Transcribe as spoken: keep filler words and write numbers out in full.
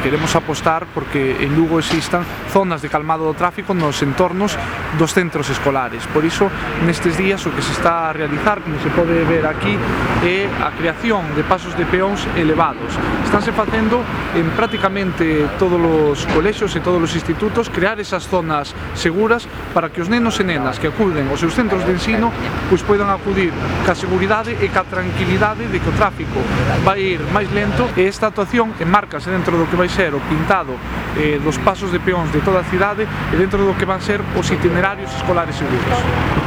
queremos apostar porque en Lugo existan zonas de calmado do tráfico nos entornos dos centros escolares. Por iso, nestes días o que se está a realizar, como se pode ver aquí, é a creación de pasos de peóns elevados. Estánse facendo en prácticamente todos os colexios e todos os institutos crear esas zonas seguras para que os nenos e nenas que acuden aos seus centros de ensino pois poidan acudir ca seguridade e ca tranquilidade de que o tráfico vai ir máis lento, e esta actuación enmárcase dentro do que vai ser o pintado eh, dos pasos de peóns de toda a cidade e dentro do que van ser os itinerarios escolares seguros.